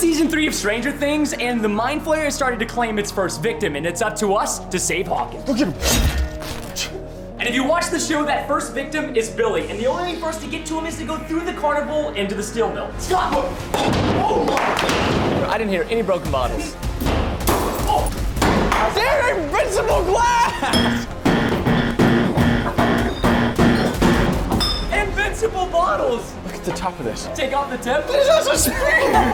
season 3 of Stranger Things, and the Mind Flayer has started to claim its first victim, and it's up to us to save Hawkins. Look at him. And if you watch the show, that first victim is Billy, and the only way for us to get to him is to go through the carnival into the steel mill. Scott! Oh. I didn't hear any broken bottles. Oh. They're invincible glass! Invincible bottles! Look at the top of this. Take off the tip. This has a spear!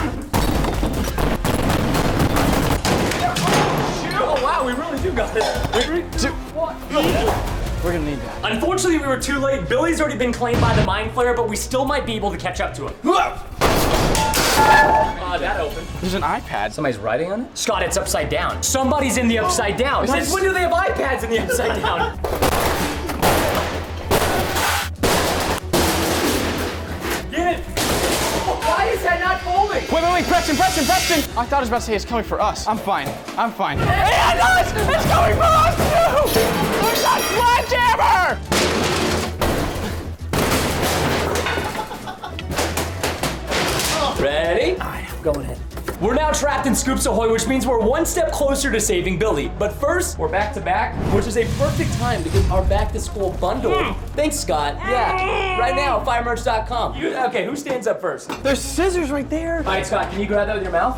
Oh wow, we really do got this. 3, 2, 1. We're gonna need that. Unfortunately, we were too late. Billy's already been claimed by the Mind Flayer, but we still might be able to catch up to him. That opened. There's an iPad. Somebody's writing on it? Scott, it's upside down. Somebody's in the upside down. Since when do they have iPads in the upside down? Get it! Why is that not folding? Wait, Preston! I thought it was about to say it's coming for us. I'm fine. Hey, no, it's coming for us too! Look at that sledgehammer! Ready? All right, I'm going in. We're now trapped in Scoops Ahoy, which means we're one step closer to saving Billy. But first, we're back to back, which is a perfect time to get our back to school bundle. Thanks, Scott. Yeah, right now, firemerch.com. Okay, who stands up first? There's scissors right there. All right, Scott, can you grab that with your mouth?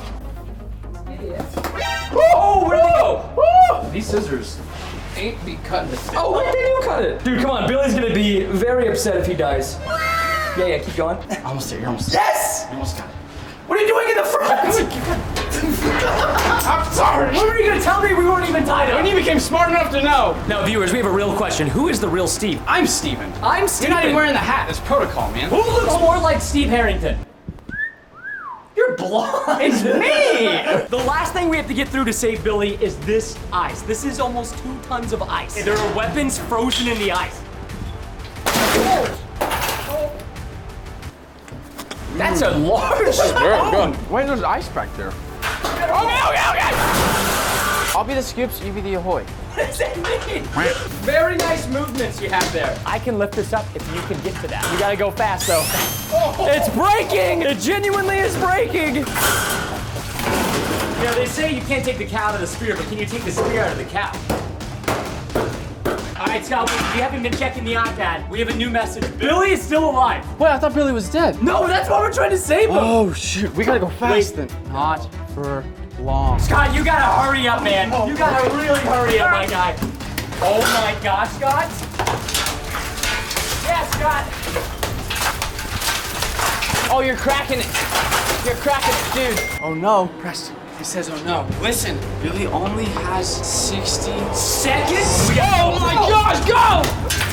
Oh, where'd they go? These scissors ain't be cutting it. Oh, look, they do cut it. Dude, come on, Billy's gonna be very upset if he dies. Yeah, keep going. Almost there, you're almost there. Yes! You almost got it. What are you doing in the front? I'm sorry. What were you gonna tell me we weren't even tied up? When you became smart enough to know. Now, viewers, we have a real question. Who is the real Steve? I'm Steven. I'm Steven. You're not even wearing the hat. That's protocol, man. Who looks more like Steve Harrington? You're blind. It's me. The last thing we have to get through to save Billy is this ice. This is almost 2 tons of ice. There are weapons frozen in the ice. That's a large Good. Wait, there's ice back there. Okay. I'll be the Scoops, you be the Ahoy. What does that mean? Very nice movements you have there. I can lift this up if you can get to that. You gotta go fast though. It's breaking! It genuinely is breaking! You know, they say you can't take the cow out of the spear, but can you take the spear out of the cow? All right, Scott, we haven't been checking the iPad. We have a new message. Billy is still alive. Wait, I thought Billy was dead. No, that's why we're trying to save him. Oh, shoot. We gotta go fast then. Not for long. Scott, you gotta hurry up, man. You gotta really hurry up, my guy. Oh my gosh, Scott. Yeah, Scott. Oh, you're cracking it. You're cracking it, dude. Oh no, Preston. He says, oh no. Listen, Billy only has 60 seconds? Oh my gosh, go!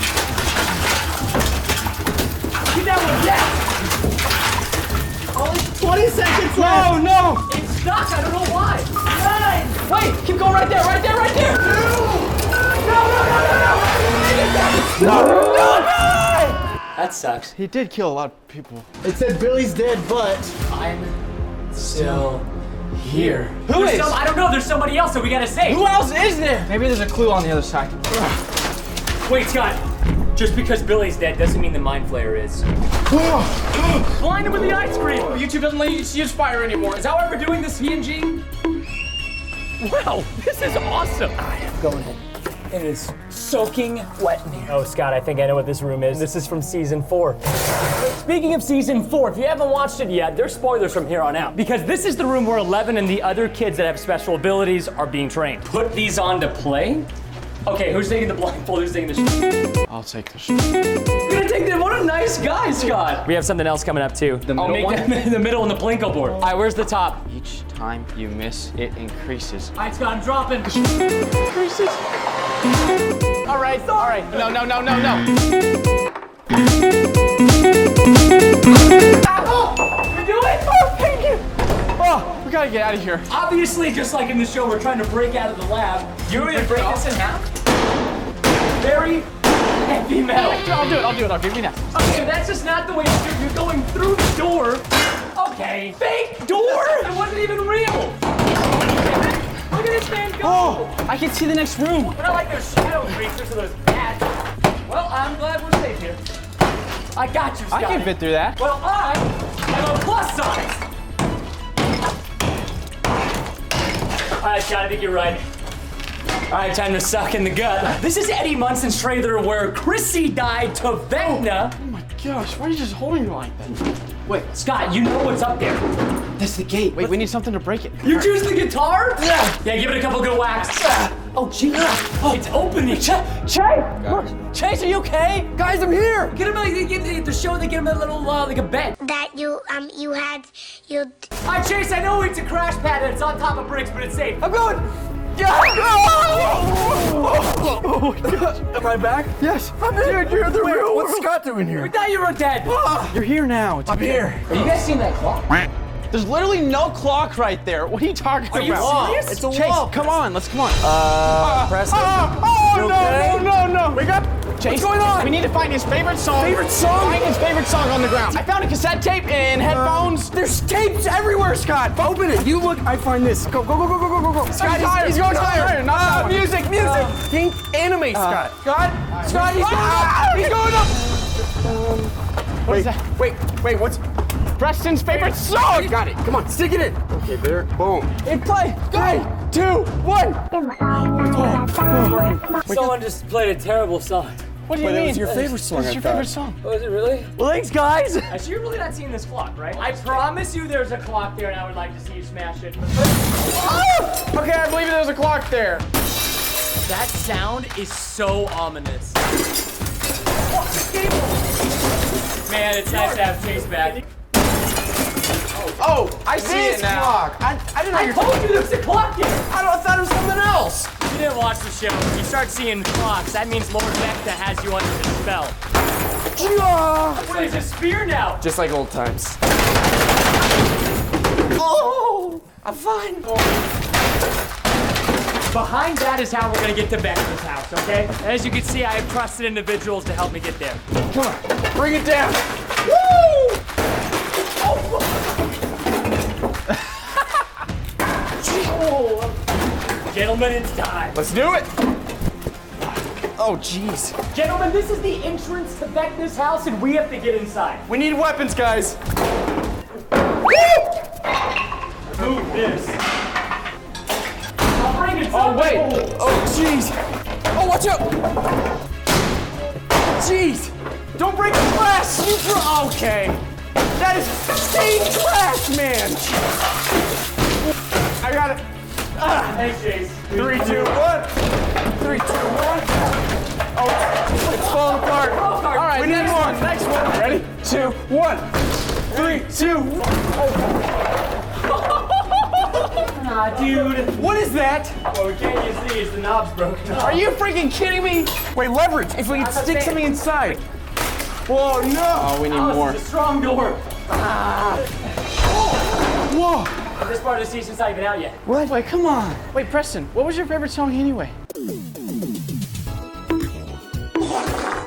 Get that one, yeah! Only 20 seconds left. Oh no! It's stuck, I don't know why. 9. Wait, keep going right there. No! That sucks. He did kill a lot of people. It said Billy's dead, but I'm still here. Who is? I don't know, there's somebody else that we gotta save. Who else is there? Maybe there's a clue on the other side. Wait, Scott. Just because Billy's dead doesn't mean the Mind Flayer is. Blind him with the ice cream. YouTube doesn't let you use fire anymore. Is that why we're doing this PNG? Wow, this is awesome. All right, I'm going in. It is soaking wet in here. Oh, Scott, I think I know what this room is. This is from season 4. Speaking of season 4, if you haven't watched it yet, there's spoilers from here on out. Because this is the room where 11 and the other kids that have special abilities are being trained. Put these on to play? Okay, who's taking the blindfold? Who's taking the shoe? I'll take the shoe. You're gonna take them? What a nice guy, Scott. We have something else coming up too. The middle I'll make one? them in the middle on the Plinko board. All right, where's the top? Each time you miss, it increases. All right, Scott, I'm dropping. Increases. All right. No. You do it? Oh, thank you. Oh, we gotta get out of here. Obviously, just like in the show, we're trying to break out of the lab. You're gonna break this in half? Very heavy metal. I'll do it. I'll give you that. Okay, that's just not the way you do it. You're going through the door. Okay. Fake door? It wasn't even real. Look at this man go. Oh, I can see the next room. But I like those shadow creatures or those bats. Well, I'm glad we're safe here. I got you, Scott. I can fit through that. Well, I am a plus size. Scott, I think you're right. All right, time to suck in the gut. This is Eddie Munson's trailer where Chrissy died to Vecna. Oh my gosh, why are you just holding me like that? Wait, Scott, you know what's up there. That's the gate. Wait, we need something to break it. You choose the guitar? Yeah. Yeah, give it a couple good whacks. Oh, gee. Oh, it's opening. Chase, are you okay? Guys, I'm here. Get him the show. They get him a little like a bed. That you had. Hi, Chase. I know it's a crash pad and it's on top of bricks, but it's safe. I'm going. Am I back? Yes. I'm here. Dude, you're the real. What's Scott doing here? We thought you were dead. You're here now. I'm here. Are you guys seeing that clock? There's literally no clock right there. What are you talking Are you about? serious? It's a Chase, wall. come on, let's come on. Preston. Oh, okay? no. Wake up. Chase, What's going on? We need to find his favorite song. Favorite song? Find his favorite song on the ground. I found a cassette tape and headphones. There's tapes everywhere, Scott. Open it. You look. I find this. Go. Scott, he's going higher. Not Music. Pink anime, Scott. Scott, he's going up. What is that? Wait, what's... Preston's favorite song. Got it. Come on, stick it in. Okay, there. Boom. It play. 3, 2, 1. Someone just played a terrible song. What do you But mean? it was your favorite song, What's I your thought. favorite song? Oh, is it really? Well, thanks, guys. Actually, you're really not seeing this clock, right? I promise you there's a clock there, and I would like to see you smash it. Okay, I believe there's a clock there. That sound is so ominous. Man, it's nice to have Chase back. Oh, I see it now. Clock. I didn't know I you told you there was a clock here. I thought it was something else. You didn't watch the show. If you start seeing clocks, that means Lord Vecna has you under his spell. What is a spear now? Just like old times. Oh, I'm fine. Behind that is how we're gonna get to Vecna's house, okay? As you can see, I have trusted individuals to help me get there. Come on, bring it down. Gentlemen, it's time. Let's do it. Oh, jeez. Gentlemen, this is the entrance to Vecna's house, and we have to get inside. We need weapons, guys. Move this. I'll bring it. Oh, wait. Oh, jeez. Oh, watch out. Jeez. Don't break the glass. Okay. That is stained glass, man. I got it. Thanks, Chase. 3, 2, 1. 3, 2, 1. Oh, it's falling apart. All right, We need next more. Next one. Ready? 2, 1. 3, 2. Ah, dude. What is that? What we can't use these. The knob's broken off. Are you freaking kidding me? Wait, leverage. If we can That's a stick thing. something inside. Whoa, no. Oh, we need Oh, more. this is a strong door. Whoa. This part of the season's not even out yet. Wait, come on. Wait, Preston, what was your favorite song anyway?